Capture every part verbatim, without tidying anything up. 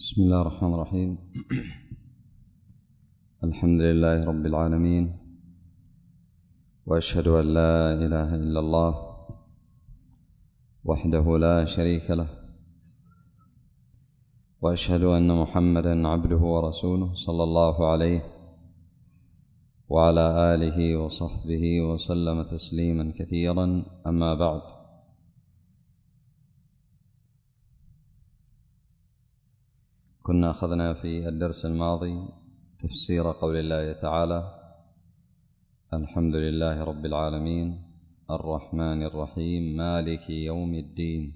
بسم الله الرحمن الرحيم. الحمد لله رب العالمين، وأشهد أن لا إله إلا الله وحده لا شريك له، وأشهد أن محمدًا عبده ورسوله صلى الله عليه وعلى آله وصحبه وسلم تسليمًا كثيرًا. أما بعد، كنا أخذنا في الدرس الماضي تفسير قول الله تعالى: الحمد لله رب العالمين الرحمن الرحيم مالك يوم الدين.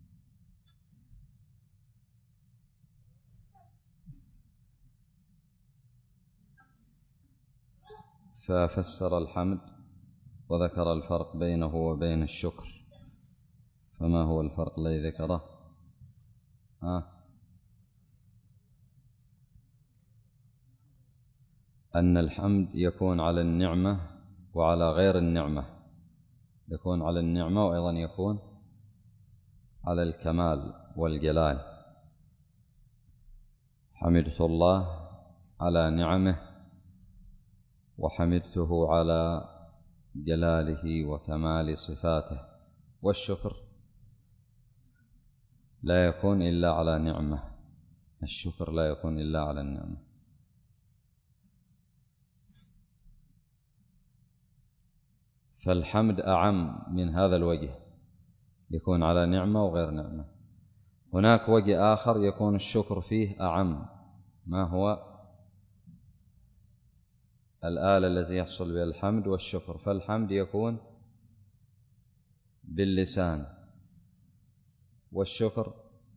ففسر الحمد وذكر الفرق بينه وبين الشكر. فما هو الفرق الذي ذكره؟ ها؟ أن الحمد يكون على النعمة وعلى غير النعمة، يكون على النعمة وأيضا يكون على الكمال والجلال. حمدت الله على نعمه، وحمدته على جلاله وكمال صفاته. والشكر لا يكون إلا على نعمة، الشكر لا يكون إلا على النعمة. فالحمد أعم من هذا الوجه، يكون على نعمة وغير نعمة. هناك وجه آخر يكون الشكر فيه أعم، ما هو الآلة التي يحصل بها الحمد والشكر. فالحمد يكون باللسان، والشكر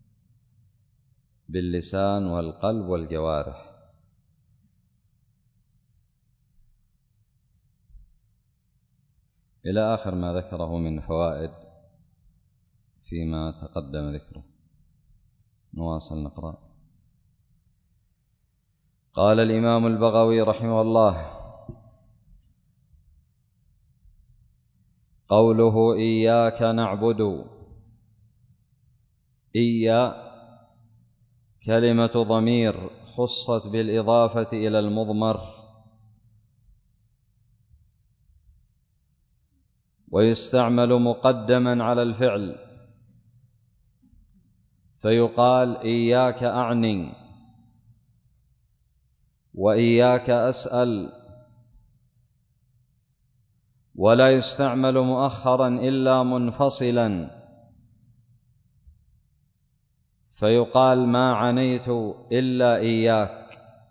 باللسان والقلب والجوارح. إلى آخر ما ذكره من فوائد فيما تقدم ذكره. نواصل نقرأ. قال الإمام البغوي رحمه الله: قوله إياك نعبد. إيا كلمة ضمير خصت بالإضافة إلى المضمر، ويستعمل مقدما على الفعل، فيقال إياك أعني، وإياك أسأل. ولا يستعمل مؤخرا إلا منفصلا، فيقال ما عنيت إلا إياك.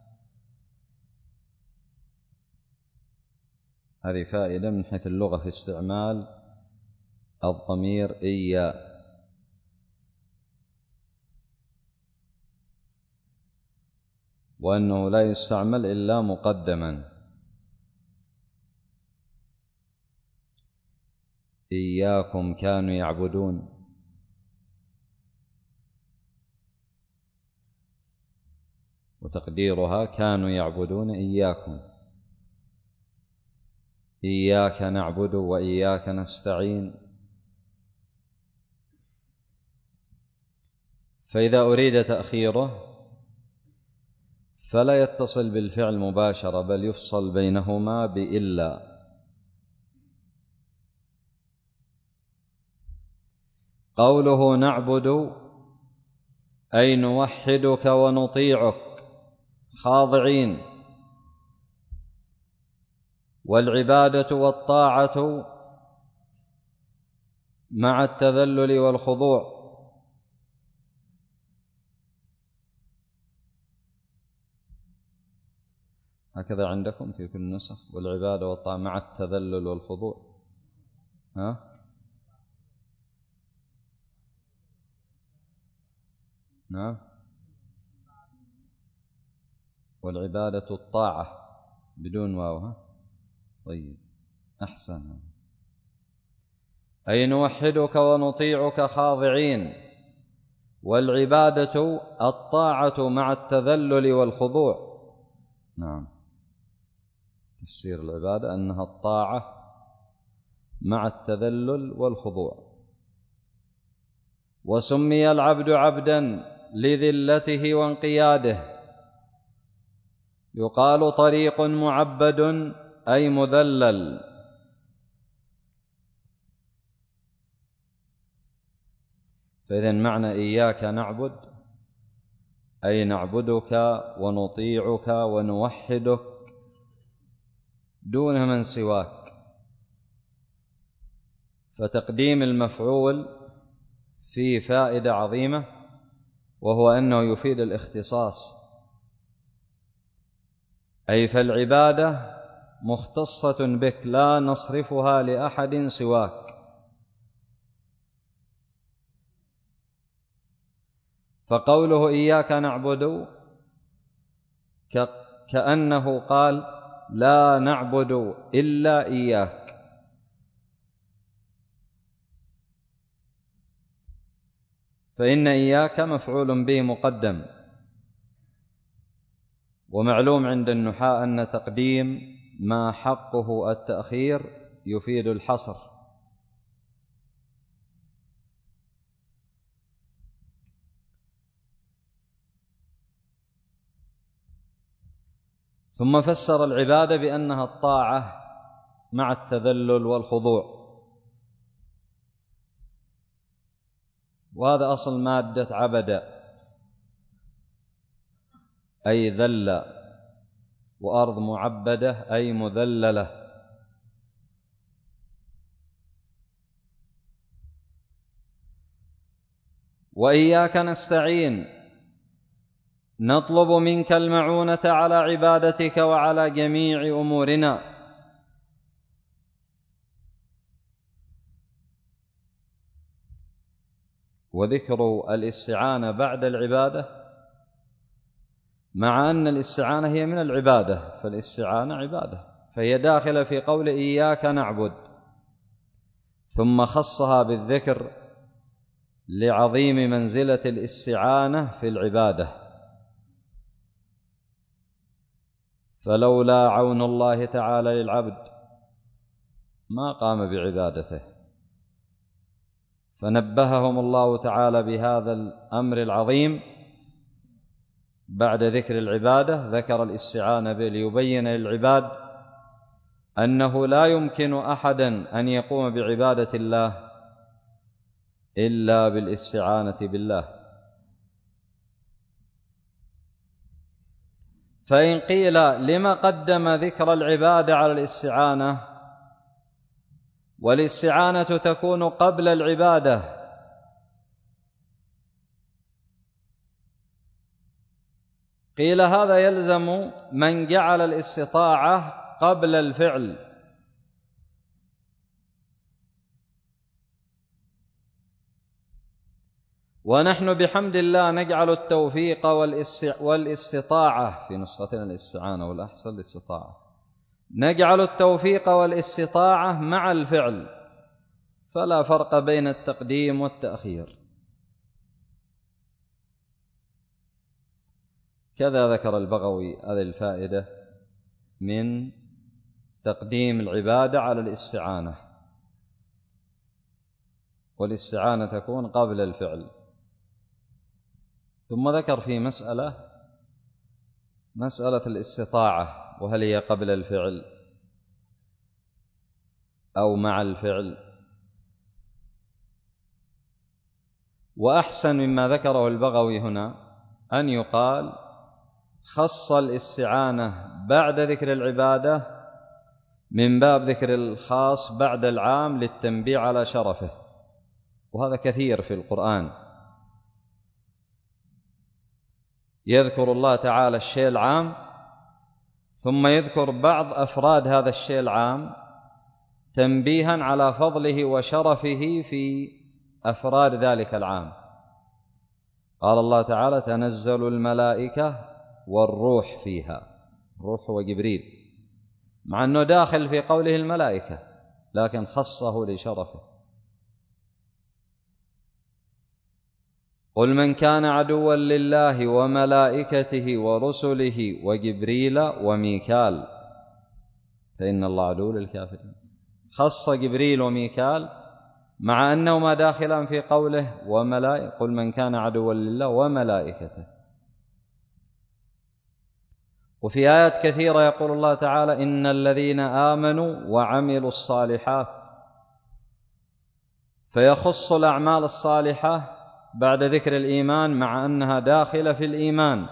هذه فائدة من حيث اللغة في استعمال الضمير إيا. وأنه لا يستعمل إلا مقدما. إياكم كانوا يعبدون، وتقديرها كانوا يعبدون إياكم. إياك نعبد وإياك نستعين. فإذا أريد تأخيره فلا يتصل بالفعل مباشرة، بل يفصل بينهما بإلا. قوله نعبد أي نوحدك ونطيعك خاضعين. والعبادة والطاعة مع التذلل والخضوع. هكذا عندكم في كل نسخ: والعبادة والطاعة مع التذلل والخضوع. ها؟ نعم. والعبادة الطاعة بدون واو. ها؟ طيب، أحسن. أي نوحدك ونطيعك خاضعين. والعبادة الطاعة مع التذلل والخضوع. نعم، تفسير العبادة أنها الطاعة مع التذلل والخضوع. وسمي العبد عبدا لذلته وانقياده. يقال طريق معبد أي مذلل. فإذن معنى إياك نعبد أي نعبدك ونطيعك ونوحدك دون من سواك. فتقديم المفعول فيه فائدة عظيمة، وهو أنه يفيد الاختصاص، أي فالعبادة مختصة بك لا نصرفها لأحد سواك. فقوله إياك نعبد كأنه قال لا نعبد إلا إياك. فإن إياك مفعول به مقدم، ومعلوم عند النحاة أن تقديم ما حقه التأخير يفيد الحصر. ثم فسر العبادة بأنها الطاعة مع التذلل والخضوع، وهذا أصل مادة عبد أي ذل، وأرض معبدة أي مذللة. وإياك نستعين نطلب منك المعونة على عبادتك وعلى جميع أمورنا. وذكر الاستعانة بعد العبادة مع أن الاستعانة هي من العبادة، فالاستعانة عبادة، فهي داخلة في قول إياك نعبد، ثم خصها بالذكر لعظيم منزلة الاستعانة في العبادة. فلولا عون الله تعالى للعبد ما قام بعبادته. فنبههم الله تعالى بهذا الأمر العظيم بعد ذكر العبادة، ذكر الاستعانة به ليبين للعباد أنه لا يمكن أحدا أن يقوم بعبادة الله إلا بالاستعانة بالله. فإن قيل لما قدم ذكر العبادة على الاستعانة، والاستعانة تكون قبل العبادة، قيل هذا يلزم من جعل الاستطاعة قبل الفعل، ونحن بحمد الله نجعل التوفيق والاستطاعة، في نسختنا الاستعانة والأحسن الاستطاعة، نجعل التوفيق والاستطاعة مع الفعل، فلا فرق بين التقديم والتأخير. كذا ذكر البغوي هذه الفائدة من تقديم العبادة على الاستعانة، والاستعانة تكون قبل الفعل. ثم ذكر في مسألة مسألة الاستطاعة، وهل هي قبل الفعل أو مع الفعل. وأحسن مما ذكره البغوي هنا أن يقال خص الاستعانة بعد ذكر العبادة من باب ذكر الخاص بعد العام للتنبيه على شرفه، وهذا كثير في القرآن. يذكر الله تعالى الشيء العام ثم يذكر بعض أفراد هذا الشيء العام تنبيها على فضله وشرفه في أفراد ذلك العام. قال الله تعالى تنزل الملائكة والروح فيها، الروح هو جبريل، مع أنه داخل في قوله الملائكة لكن خصه لشرفه. قل من كان عدوا لله وملائكته ورسله وجبريل وميكال فإن الله عدو للكافرين. خص جبريل وميكال مع أنهما داخلان في قوله وملائكة، قل من كان عدوا لله وملائكته. وفي آيات كثيرة يقول الله تعالى إن الذين آمنوا وعملوا الصالحات، فيخص الأعمال الصالحة بعد ذكر الإيمان مع أنها داخلة في الإيمان،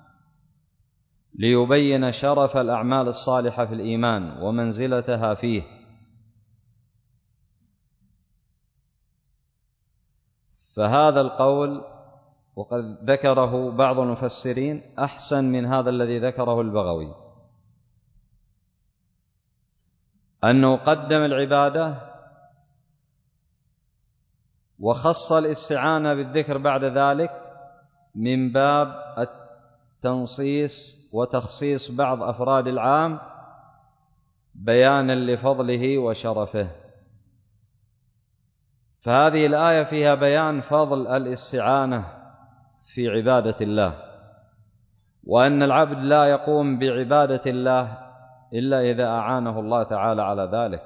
ليبين شرف الأعمال الصالحة في الإيمان ومنزلتها فيه. فهذا القول وقد ذكره بعض المفسرين أحسن من هذا الذي ذكره البغوي، أنه قدم العبادة وخص الاستعانة بالذكر بعد ذلك من باب التنصيص وتخصيص بعض أفراد العام بيانا لفضله وشرفه. فهذه الآية فيها بيان فضل الاستعانة في عبادة الله، وأن العبد لا يقوم بعبادة الله إلا إذا أعانه الله تعالى على ذلك.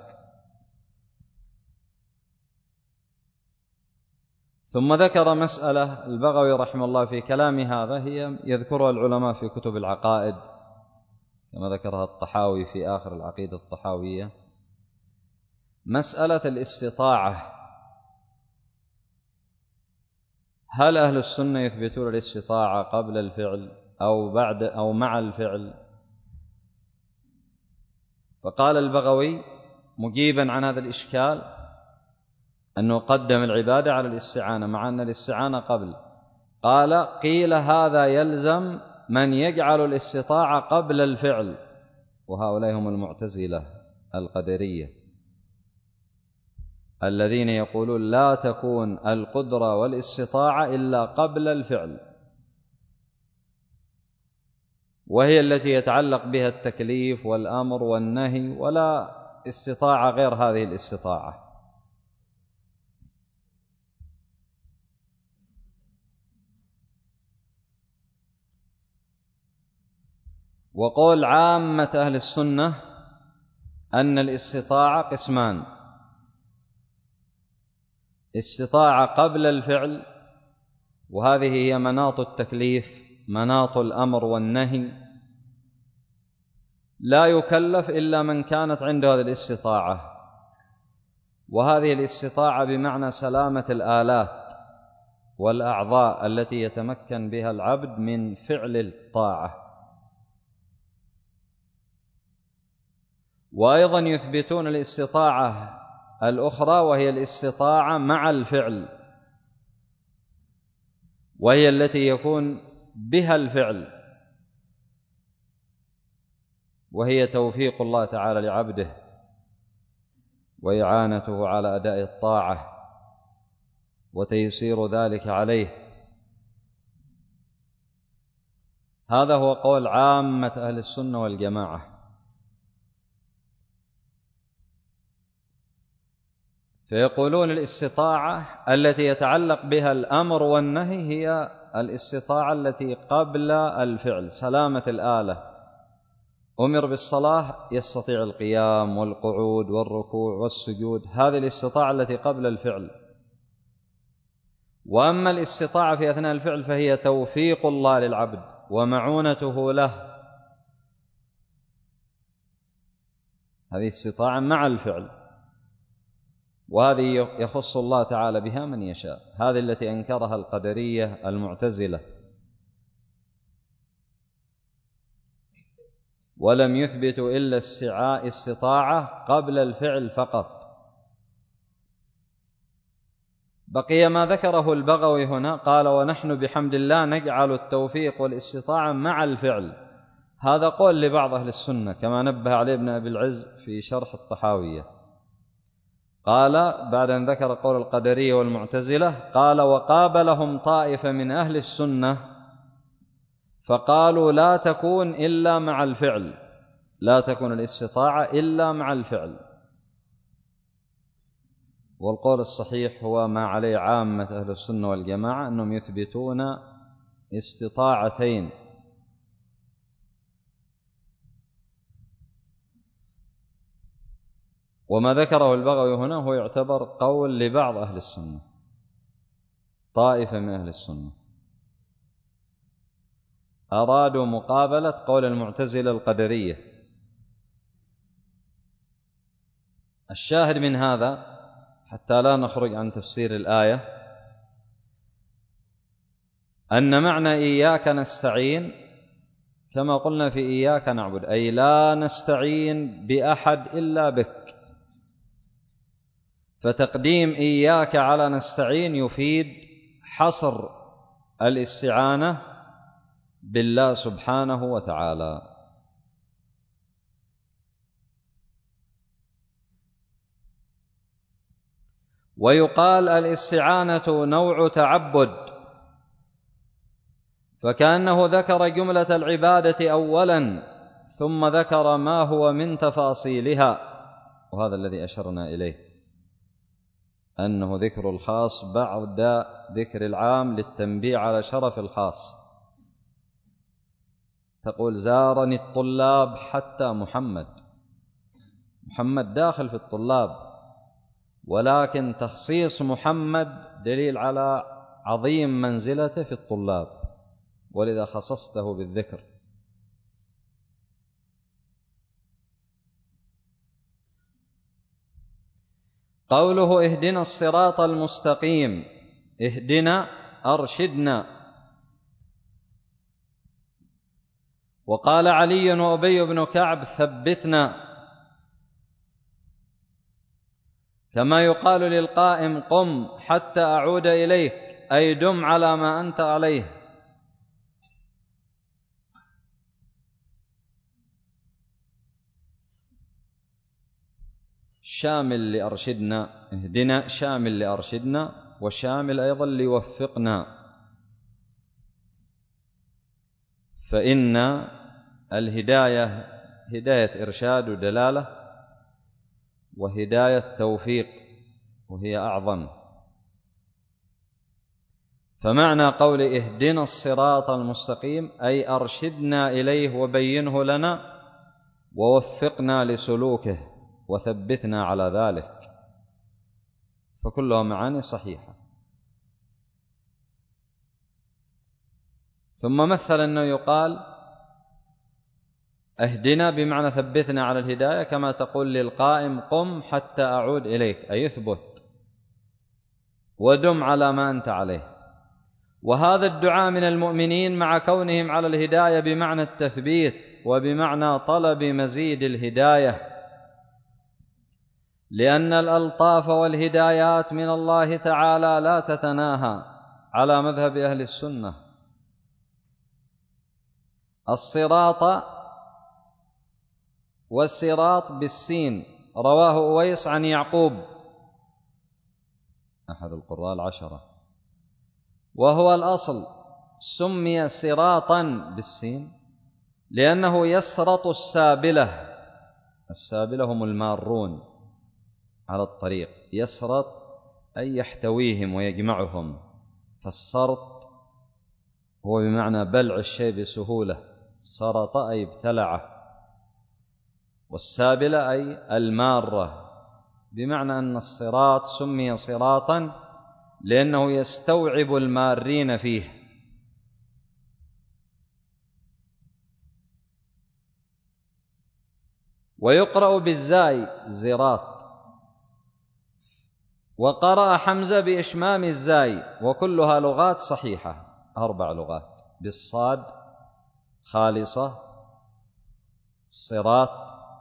ثم ذكر مسألة البغوي رحمه الله في كلام هذا هي يذكرها العلماء في كتب العقائد كما ذكرها الطحاوي في آخر العقيدة الطحاوية، مسألة الاستطاعة. هل أهل السنة يثبتون الاستطاعة قبل الفعل أو بعد أو مع الفعل؟ فقال البغوي مجيبا عن هذا الإشكال أنه قدم العبادة على الاستعانة مع أن الاستعانة قبل. قال قيل هذا يلزم من يجعل الاستطاعة قبل الفعل، وهؤلاء هم المعتزلة القدرية الذين يقولون لا تكون القدرة والاستطاعة إلا قبل الفعل، وهي التي يتعلق بها التكليف والأمر والنهي، ولا استطاعة غير هذه الاستطاعة. وقول عامة أهل السنة أن الاستطاعة قسمان: استطاعة قبل الفعل، وهذه هي مناط التكليف مناط الأمر والنهي، لا يكلف إلا من كانت عنده هذه الاستطاعة، وهذه الاستطاعة بمعنى سلامة الآلات والأعضاء التي يتمكن بها العبد من فعل الطاعة. وأيضا يثبتون الاستطاعة الأخرى وهي الاستطاعة مع الفعل، وهي التي يكون بها الفعل، وهي توفيق الله تعالى لعبده وإعانته على أداء الطاعة وتيسير ذلك عليه. هذا هو قول عامة أهل السنة والجماعة. فيقولون الاستطاعة التي يتعلق بها الأمر والنهي هي الاستطاعة التي قبل الفعل، سلامة الآلة. أمر بالصلاة يستطيع القيام والقعود والركوع والسجود، هذه الاستطاعة التي قبل الفعل. وأما الاستطاعة في أثناء الفعل فهي توفيق الله للعبد ومعونته له، هذه استطاعة مع الفعل، وهذه يخص الله تعالى بها من يشاء. هذه التي أنكرها القدرية المعتزلة، ولم يثبتوا إلا استطاعة قبل الفعل فقط. بقي ما ذكره البغوي هنا، قال ونحن بحمد الله نجعل التوفيق والاستطاعة مع الفعل. هذا قول لبعض أهل السنة كما نبه عليه ابن أبي العز في شرح الطحاوية. قال بعد أن ذكر قول القدرية والمعتزلة، قال وقابلهم طائفة من أهل السنة فقالوا لا تكون إلا مع الفعل، لا تكون الاستطاعة إلا مع الفعل. والقول الصحيح هو ما عليه عامة أهل السنة والجماعة، أنهم يثبتون استطاعتين، وما ذكره البغوي هنا هو يعتبر قول لبعض أهل السنة، طائفة من أهل السنة أرادوا مقابلة قول المعتزلة القدرية. الشاهد من هذا حتى لا نخرج عن تفسير الآية أن معنى إياك نستعين كما قلنا في إياك نعبد، أي لا نستعين بأحد إلا بك، فتقديم إياك على نستعين يفيد حصر الاستعانة بالله سبحانه وتعالى. ويقال الاستعانة نوع تعبد، فكأنه ذكر جملة العبادة أولا ثم ذكر ما هو من تفاصيلها، وهذا الذي أشرنا إليه أنه ذكر الخاص بعد ذكر العام للتنبيه على شرف الخاص. تقول زارني الطلاب حتى محمد، محمد داخل في الطلاب، ولكن تخصيص محمد دليل على عظيم منزلته في الطلاب، ولذا خصصته بالذكر. قوله اهدنا الصراط المستقيم، اهدنا أرشدنا. وقال علي وأبي بن كعب ثبتنا، كما يقال للقائم قم حتى أعود إليك، أي دم على ما أنت عليه. شامل لأرشدنا، اهدنا شامل لأرشدنا، وشامل أيضا ليوفقنا، فإن الهداية هداية إرشاد ودلالة، وهداية توفيق وهي أعظم. فمعنى قول اهدنا الصراط المستقيم أي أرشدنا إليه وبينه لنا ووفقنا لسلوكه وثبتنا على ذلك، فكلها معاني صحيحة. ثم مثل أنه يقال اهدنا بمعنى ثبتنا على الهداية، كما تقول للقائم قم حتى أعود إليك، أي يثبت ودم على ما أنت عليه. وهذا الدعاء من المؤمنين مع كونهم على الهداية بمعنى التثبيت وبمعنى طلب مزيد الهداية، لأن الألطاف والهدايات من الله تعالى لا تتناهى على مذهب أهل السنة. الصراط والصراط بالسين، رواه أويس عن يعقوب أحد القراء العشرة، وهو الأصل سمي صراطا بالسين لأنه يسرط السابلة، السابلة هم المارون على الطريق، يسرط أي يحتويهم ويجمعهم، فالسرط هو بمعنى بلع الشيء بسهولة، سرط أي ابتلعه، والسابلة أي المارة، بمعنى أن الصراط سمي صراطا لأنه يستوعب المارين فيه. ويقرأ بالزاي زراط، وقرأ حمزة بإشمام الزاي، وكلها لغات صحيحة، أربع لغات، بالصاد خالصة صراط،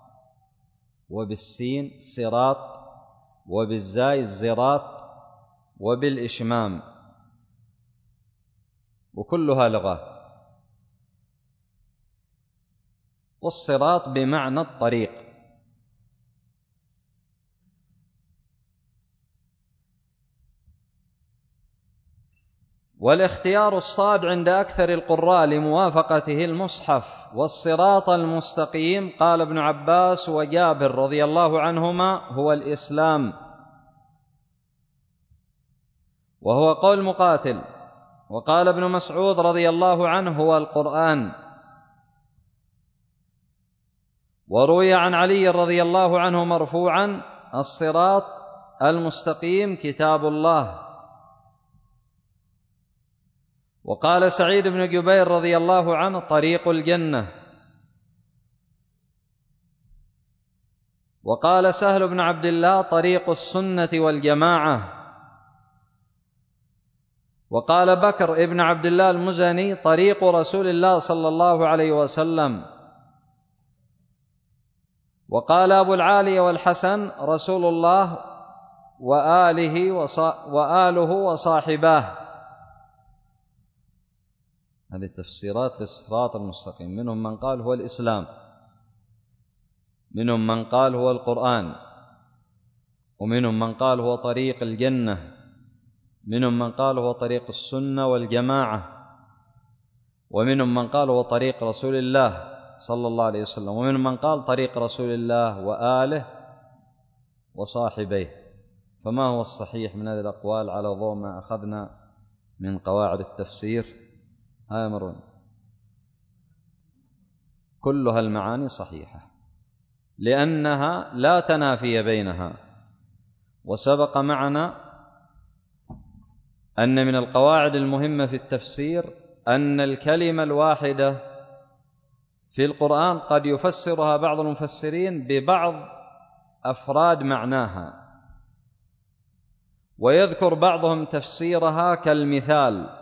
وبالسين صراط، وبالزاي زراط، وبالإشمام، وكلها لغات. والصراط بمعنى الطريق. والاختيار الصاد عند أكثر القراء لموافقته المصحف. والصراط المستقيم قال ابن عباس وجابر رضي الله عنهما هو الإسلام، وهو قول مقاتل. وقال ابن مسعود رضي الله عنه هو القرآن. وروي عن علي رضي الله عنه مرفوعا الصراط المستقيم كتاب الله. وقال سعيد بن جبير رضي الله عنه طريق الجنة. وقال سهل بن عبد الله طريق السنة والجماعة. وقال بكر ابن عبد الله المزني طريق رسول الله صلى الله عليه وسلم. وقال أبو العالي والحسن رسول الله وآله, وآله وصاحباه. هذه تفسيرات للصراط المستقيم. منهم من قال هو الإسلام، منهم من قال هو القرآن، ومنهم من قال هو طريق الجنة، منهم من قال هو طريق السنة والجماعة، ومنهم من قال هو طريق رسول الله صلى الله عليه وسلم، ومنهم من قال طريق رسول الله وآله وصاحبيه. فما هو الصحيح من هذه الأقوال على ضوء ما أخذنا من قواعد التفسير؟ هاي مرون كلها المعاني صحيحة لأنها لا تنافي بينها. وسبق معنا أن من القواعد المهمة في التفسير أن الكلمة الواحدة في القرآن قد يفسرها بعض المفسرين ببعض أفراد معناها، ويذكر بعضهم تفسيرها كالمثال.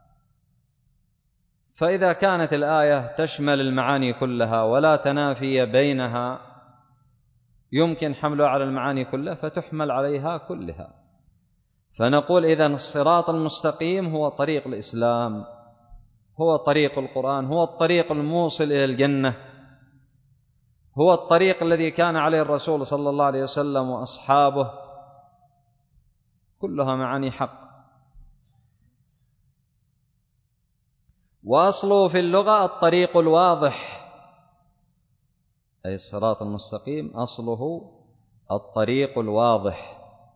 فإذا كانت الآية تشمل المعاني كلها ولا تنافي بينها يمكن حملها على المعاني كلها فتحمل عليها كلها. فنقول إذن الصراط المستقيم هو طريق الإسلام، هو طريق القرآن، هو الطريق الموصل إلى الجنة، هو الطريق الذي كان عليه الرسول صلى الله عليه وسلم وأصحابه. كلها معاني حق. وأصله في اللغة الطريق الواضح، أي الصراط المستقيم أصله الطريق الواضح.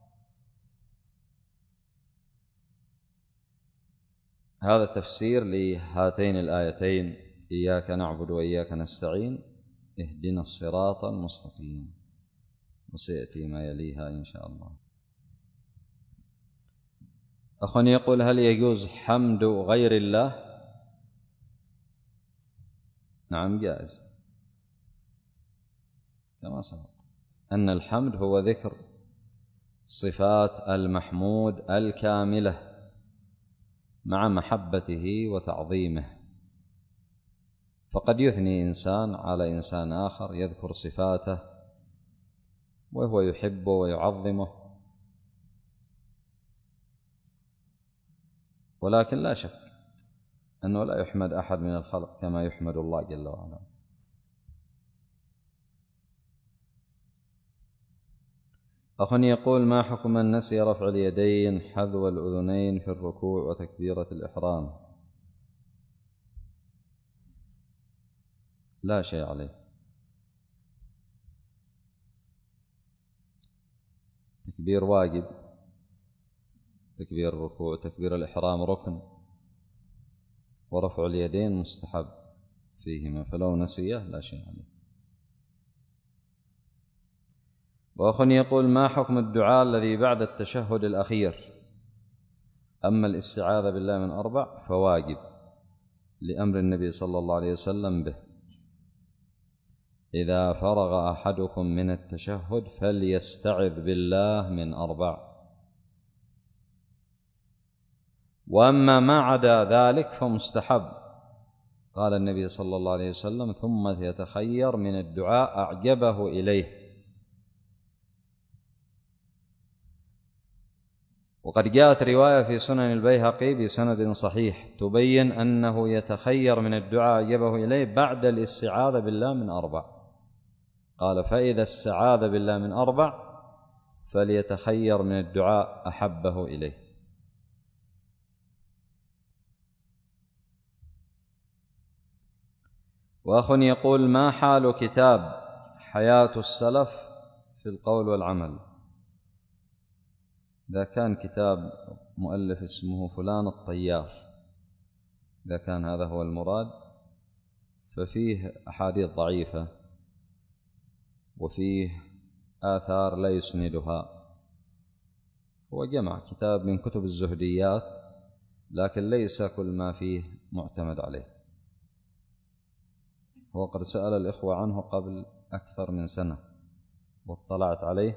هذا تفسير لهاتين الآيتين: إياك نعبد وإياك نستعين، اهدنا الصراط المستقيم. وسيأتي ما يليها إن شاء الله. أخ يقول: هل يجوز حمد غير الله؟ نعم جائز، كما سبق أن الحمد هو ذكر صفات المحمود الكاملة مع محبته وتعظيمه. فقد يثني إنسان على إنسان آخر يذكر صفاته وهو يحبه ويعظمه، ولكن لا شك أنه لا يحمد أحد من الخلق كما يحمد الله جل وعلا. أخ يقول: ما حكم من نسي رفع اليدين حذو الأذنين في الركوع وتكبيرة الإحرام؟ لا شيء عليه، تكبير واجب، تكبير الركوع تكبير الإحرام ركن، ورفع اليدين مستحب فيهما، فلو نسيه لا شيء عليه. وأخ يقول: ما حكم الدعاء الذي بعد التشهد الأخير؟ أما الاستعاذة بالله من أربع فواجب لأمر النبي صلى الله عليه وسلم به: إذا فرغ أحدكم من التشهد فليستعذ بالله من أربع. وأما ما عدا ذلك فمستحب. قال النبي صلى الله عليه وسلم: ثم يتخير من الدعاء أعجبه إليه. وقد جاءت رواية في سنن البيهقي بسند صحيح تبين أنه يتخير من الدعاء أعجبه إليه بعد الاستعاذة بالله من أربع. قال: فإذا استعاذ بالله من أربع فليتخير من الدعاء أحبه إليه. وأخ يقول: ما حال كتاب حياة السلف في القول والعمل؟ إذا كان كتاب مؤلف اسمه فلان الطيار، إذا كان هذا هو المراد، ففيه أحاديث ضعيفة وفيه آثار لا يسندها. هو جمع كتاب من كتب الزهديات، لكن ليس كل ما فيه معتمد عليه. هو قد سأل الإخوة عنه قبل أكثر من سنة واطلعت عليه،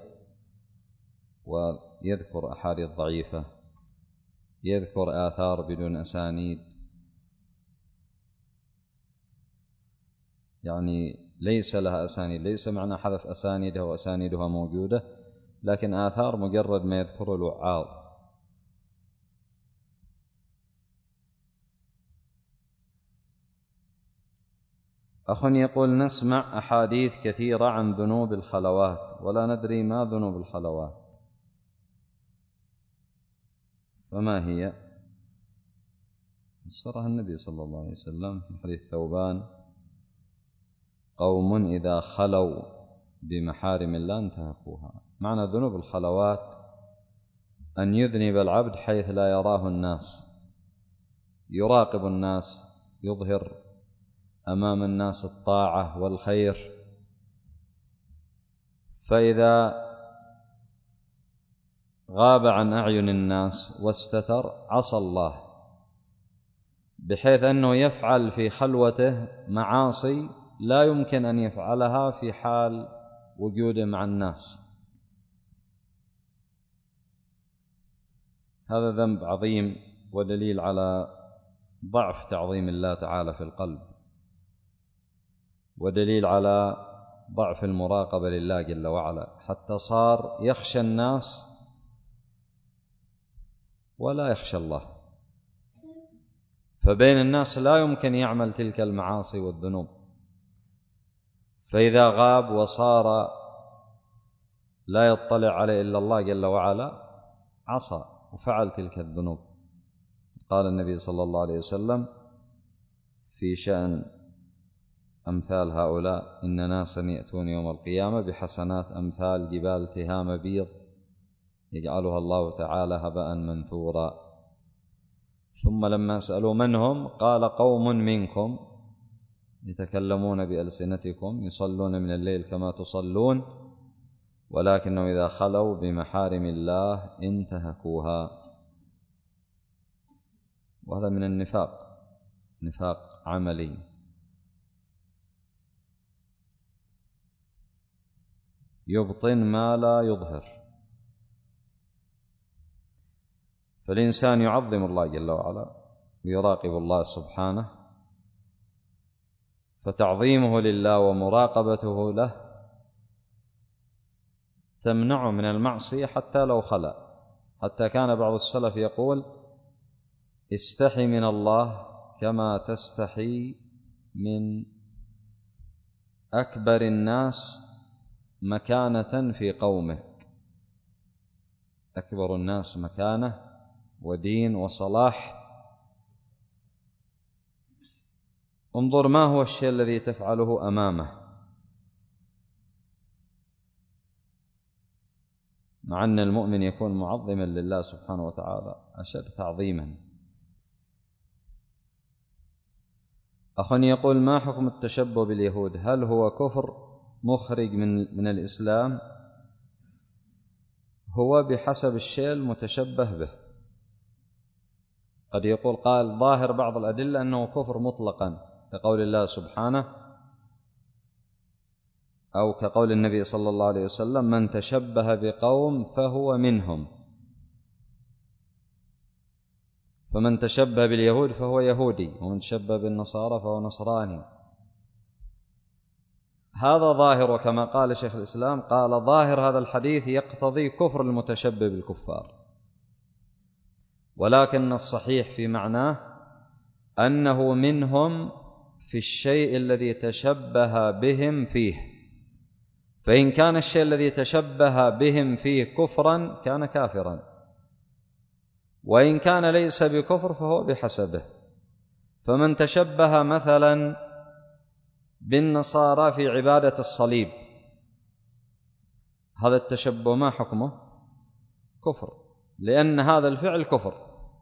ويذكر أحاديث ضعيفة، يذكر آثار بدون أسانيد، يعني ليس لها أسانيد. ليس معنى حذف أسانيدها وأسانيدها موجودة، لكن آثار مجرد ما يذكر الوعاظ. أخ يقول: نسمع أحاديث كثيرة عن ذنوب الخلوات ولا ندري ما ذنوب الخلوات، فما هي؟ فسرها النبي صلى الله عليه وسلم في حديث ثوبان: قوم إذا خلوا بمحارم الله انتهكوها. معنى ذنوب الخلوات أن يذنب العبد حيث لا يراه الناس، يراقب الناس، يظهر أمام الناس الطاعة والخير، فإذا غاب عن أعين الناس واستتر عصى الله، بحيث أنه يفعل في خلوته معاصي لا يمكن أن يفعلها في حال وجوده مع الناس. هذا ذنب عظيم ودليل على ضعف تعظيم الله تعالى في القلب، ودليل على ضعف المراقبة لله جل وعلا، حتى صار يخشى الناس ولا يخشى الله، فبين الناس لا يمكن يعمل تلك المعاصي والذنوب، فإذا غاب وصار لا يطلع عليه إلا الله جل وعلا عصى وفعل تلك الذنوب. قال النبي صلى الله عليه وسلم في شأن أمثال هؤلاء: إن ناسا يأتون يوم القيامة بحسنات أمثال جبال تهام بيض يجعلها الله تعالى هباء منثورا. ثم لما سألوا من هم قال: قوم منكم يتكلمون بألسنتكم يصلون من الليل كما تصلون، ولكنهم إذا خلوا بمحارم الله انتهكوها. وهذا من النفاق، نفاق عملي. يبطن ما لا يظهر. فالإنسان يعظم الله جل وعلا ويراقب الله سبحانه، فتعظيمه لله ومراقبته له تمنعه من المعصية حتى لو خلا. حتى كان بعض السلف يقول: استحي من الله كما تستحي من أكبر الناس مكانة في قومك. أكبر الناس مكانة ودين وصلاح، انظر ما هو الشيء الذي تفعله أمامه، مع أن المؤمن يكون معظما لله سبحانه وتعالى أشد تعظيما. أخ يقول: ما حكم التشبه باليهود؟ هل هو كفر مخرج من من الإسلام؟ هو بحسب الشيء المتشبه به. قد يقول قال ظاهر بعض الأدلة أنه كفر مطلقا كقول الله سبحانه، أو كقول النبي صلى الله عليه وسلم: من تشبه بقوم فهو منهم. فمن تشبه باليهود فهو يهودي، ومن تشبه بالنصارى فهو نصراني. هذا ظاهر، كما قال شيخ الإسلام قال: ظاهر هذا الحديث يقتضي كفر المتشبه بالكفار، ولكن الصحيح في معناه أنه منهم في الشيء الذي تشبه بهم فيه، فإن كان الشيء الذي تشبه بهم فيه كفرا كان كافرا، وإن كان ليس بكفر فهو بحسبه. فمن تشبه مثلا بالنصارى في عبادة الصليب، هذا التشبه ما حكمه؟ كفر، لأن هذا الفعل كفر.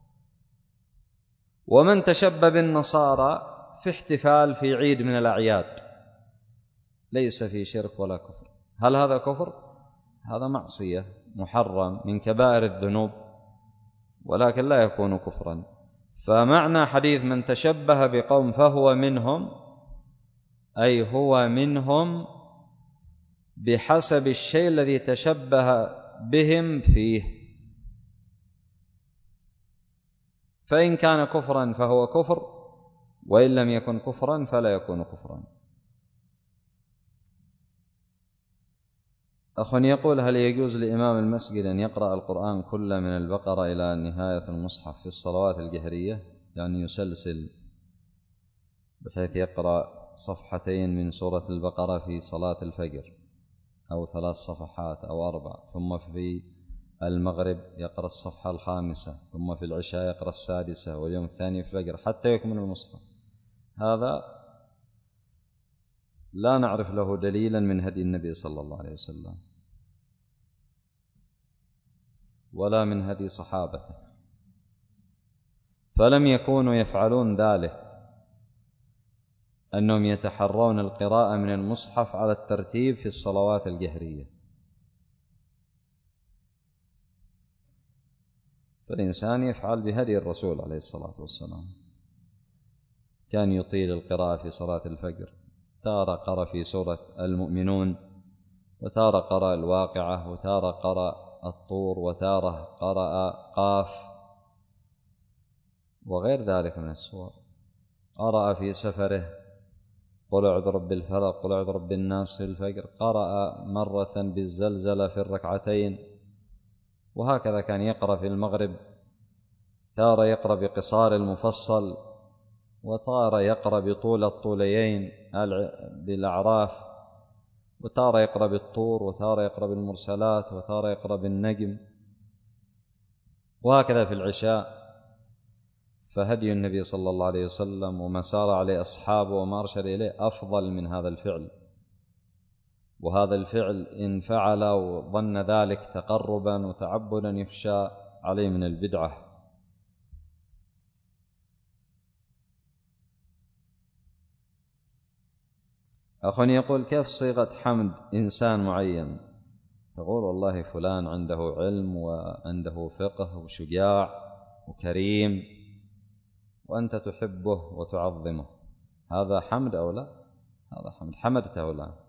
ومن تشبه بالنصارى في احتفال في عيد من الأعياد ليس في شرك ولا كفر، هل هذا كفر؟ هذا معصية محرم من كبائر الذنوب، ولكن لا يكون كفرا. فمعنى حديث من تشبه بقوم فهو منهم، أي هو منهم بحسب الشيء الذي تشبه بهم فيه، فإن كان كفرا فهو كفر، وإن لم يكن كفرا فلا يكون كفرا. أخ يقول: هل يجوز لإمام المسجد أن يقرأ القرآن كله من البقرة إلى نهاية المصحف في الصلوات الجهرية؟ يعني يسلسل بحيث يقرأ صفحتين من سورة البقرة في صلاة الفجر، أو ثلاث صفحات أو أربع، ثم في المغرب يقرأ الصفحة الخامسة، ثم في العشاء يقرأ السادسة، واليوم الثاني في الفجر حتى يكمل المصحف. هذا لا نعرف له دليلا من هدي النبي صلى الله عليه وسلم ولا من هدي صحابته، فلم يكونوا يفعلون ذلك، أنهم يتحرون القراءة من المصحف على الترتيب في الصلوات الجهرية. فالإنسان يفعل بهدي الرسول عليه الصلاة والسلام، كان يطيل القراءة في صلاة الفجر، تارة قرأ في سورة المؤمنون، وتارة قرأ الواقعة، وتارة قرأ الطور، وتارة قرأ قاف، وغير ذلك من السور. قرأ في سفره قل أعوذ برب الفلق، قل أعوذ برب الناس في الفجر، قرأ مرة بالزلزلة في الركعتين، وهكذا كان يقرأ في المغرب، تارة يقرأ بقصار المفصل، وتارة يقرأ بطول الطوليين بالأعراف، وتارة يقرأ بالطور، وتارة يقرأ بالمرسلات، وتارة يقرأ بالنجم، وهكذا في العشاء. فهدي النبي صلى الله عليه وسلم وما سار عليه أصحابه وما أرشد إليه أفضل من هذا الفعل، وهذا الفعل إن فعل وظن ذلك تقربا وتعبدا يخشى عليه من البدعة. أخ يقول: كيف صيغة حمد إنسان معين؟ تقول: والله فلان عنده علم وعنده فقه وشجاع وكريم، وأنت تحبه وتعظمه، هذا حمد أو لا؟ هذا حمد، حمدته أو لا؟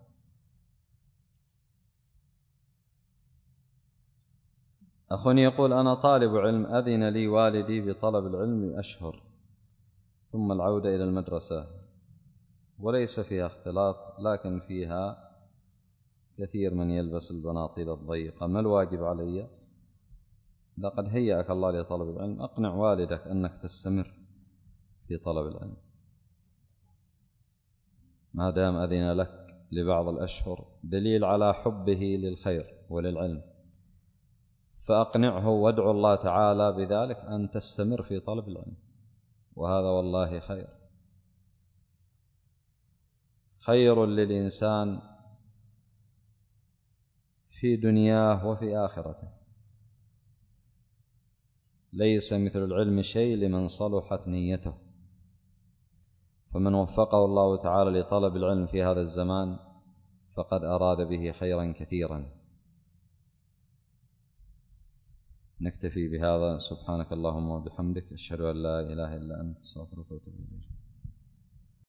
أخ يقول: أنا طالب علم، أذن لي والدي بطلب العلم لأشهر ثم العودة إلى المدرسة، وليس فيها اختلاط، لكن فيها كثير من يلبس البناطيل الضيقة، ما الواجب علي؟ لقد هيأك الله لطلب العلم، أقنع والدك أنك تستمر في طلب العلم ما دام أذن لك لبعض الأشهر، دليل على حبه للخير وللعلم، فأقنعه وادعو الله تعالى بذلك أن تستمر في طلب العلم، وهذا والله خير خير للإنسان في دنياه وفي آخرته. ليس مثل العلم شيء لمن صلحت نيته، فمن وفقه الله تعالى لطلب العلم في هذا الزمان فقد أراد به خيرا كثيرا. نكتفي بهذا، سبحانك اللهم وبحمدك، أشهد أن لا إله إلا أنت، أستغفرك وأتوب إليك.